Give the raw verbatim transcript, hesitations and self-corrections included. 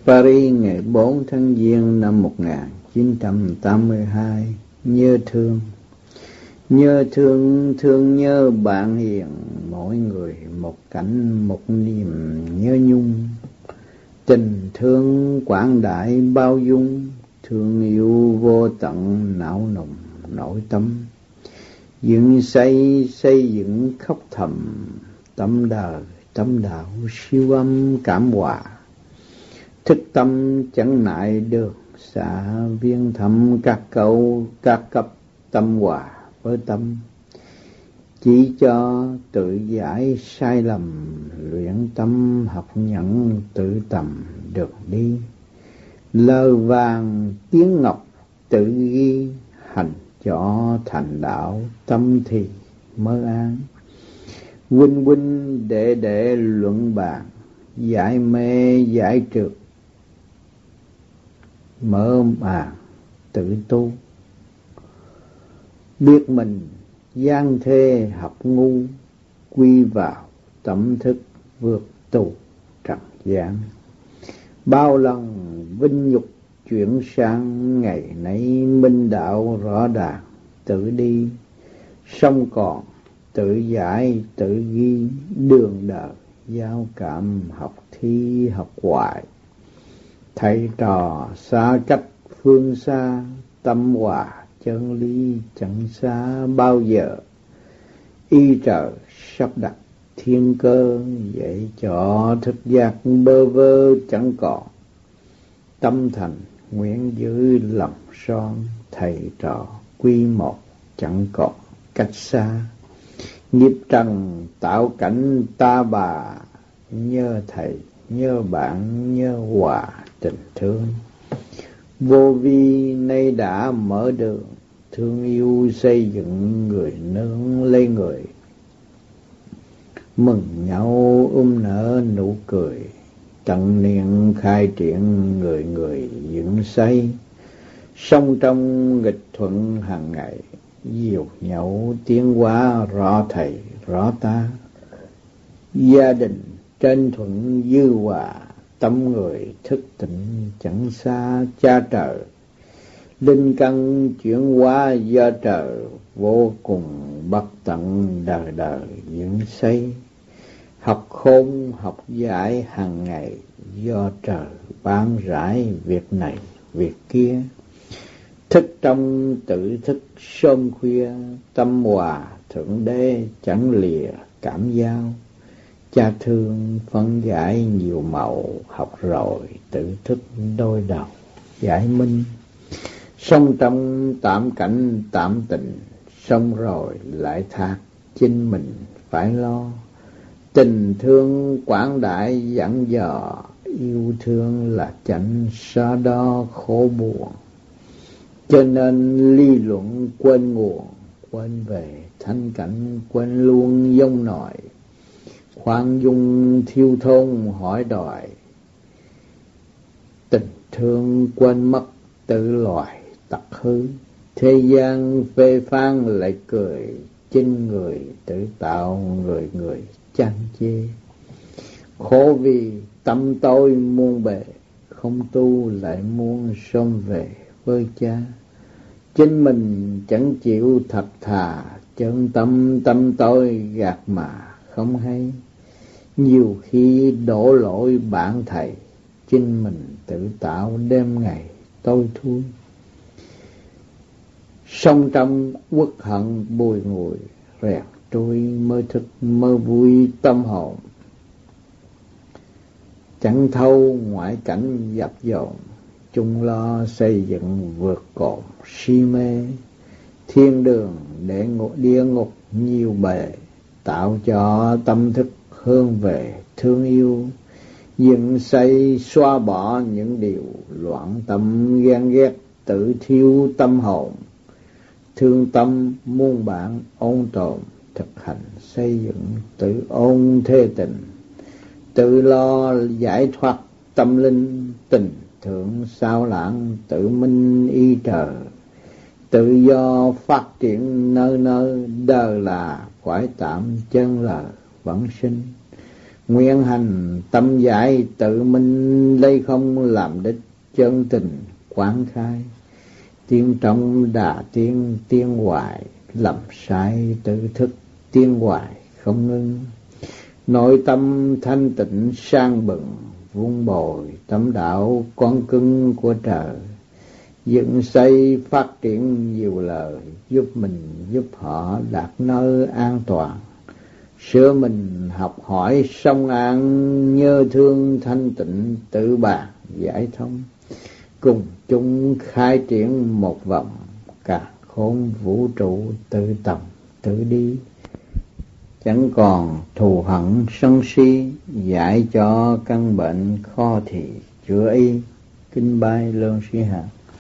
Paris ngày bốn tháng Giêng năm một nghìn chín trăm tám mươi hai. Nhớ thương, nhớ thương, thương nhớ bạn hiền, mỗi người một cảnh một niềm nhớ nhung. Tình thương quảng đại bao dung, thương yêu vô tận não nùng nội tâm. Dựng xây xây dựng khóc thầm, tâm đời tâm đạo siêu âm cảm hòa. Thức tâm chẳng nại được xả viên thăm các câu các cấp tâm hòa với tâm. Chỉ cho tự giải sai lầm, luyện tâm học nhận tự tầm được đi. Lời vàng tiếng ngọc tự ghi, hành cho thành đạo tâm thì mơ an. Huynh huynh đệ đệ luận bàn, giải mê giải trượt mở màn tự tu. Biết mình gian thê học ngu, quy vào tâm thức vượt tù trần gian. Bao lần vinh nhục chuyển sang, ngày nấy minh đạo rõ ràng tự đi. Song còn tự giải tự ghi, đường đời giao cảm học thi học hoài. Thầy trò xa cách phương xa, tâm hòa chân lý chẳng xa bao giờ. Y trời sắp đặt thiên cơ, dạy cho thức giác bơ vơ chẳng còn. Tâm thành nguyện giữ lòng son, thầy trò quy một chẳng còn cách xa. Nghiệp trần tạo cảnh ta bà, nhớ thầy nhớ bạn nhớ hòa tình thương. Vô vi nay đã mở đường, thương yêu xây dựng người nương lấy người. Mừng nhau um nở nụ cười, tận niên khai triển người người dựng xây. Song trong nghịch thuận hàng ngày, diều nhậu tiến hóa rõ thầy rõ ta. Gia đình trên thuận dư hòa, tâm người thức tỉnh chẳng xa cha trời. Linh căn chuyển hóa do trời, vô cùng bất tận đời đời dựng xây. Học khôn học giải hàng ngày, do trời ban rải việc này việc kia. Thức trong tự thức sớm khuya, tâm hòa thượng đế chẳng lìa cảm giao. Cha thương phân giải nhiều màu, học rồi tự thức đôi đầu giải minh. Sống trong tạm cảnh tạm tình, xong rồi lại thác chính mình phải lo. Tình thương quảng đại dặn dò, yêu thương là chánh so đo khổ buồn. Cho nên ly luận quên nguồn, quên về thanh cảnh, quên luôn dông nổi. Khoan dung thiêu thôn hỏi đòi, tình thương quên mất tự loài tặc hư. Thế gian phê phán lại cười, chính người tự tạo người người chán chê. Khổ vì tâm tôi muôn bề, không tu lại muốn sớm về với cha. Chính mình chẳng chịu thật thà, chân tâm tâm tôi gạt mà không hay. Nhiều khi đổ lỗi bạn thầy, chính mình tự tạo đêm ngày tôi thui. Song trong uất hận bùi ngùi, rèn trôi mơ thức mơ vui tâm hồn. Chẳng thâu ngoại cảnh dập dồn, chung lo xây dựng vượt cồn si mê. Thiên đường để ngục địa ngục nhiều bề, tạo cho tâm thức hướng về thương yêu. Dựng xây xóa bỏ những điều loạn tâm ghen ghét, tự thiêu tâm hồn. Thương tâm muôn bạn ôn tồn, thực hành xây dựng tự ôn thế tình. Tự lo giải thoát tâm linh, tình thượng sao lãng tự minh y trời. Tự do phát triển nơi nơi, đời là phải tạm chân lời vẫn sinh. Nguyện hành tâm giải tự minh, lấy không làm đích chân tình quán khai. Tiên trong đà tiên tiên hoài, lầm sai tự thức tiên hoài không ngưng. Nội tâm thanh tịnh sang bừng, vun bồi tâm đạo con cưng của trời. Dựng xây phát triển nhiều lời, giúp mình giúp họ đạt nơi an toàn. Sửa mình học hỏi song an, nhớ thương thanh tịnh tự bàn giải thông. Cùng chung khai triển một vòng, cả khôn vũ trụ tự tầm tự đi. Chẳng còn thù hận sân si, giải cho căn bệnh khó thì chữa y. Kinh Bái Lương Sĩ Hằng.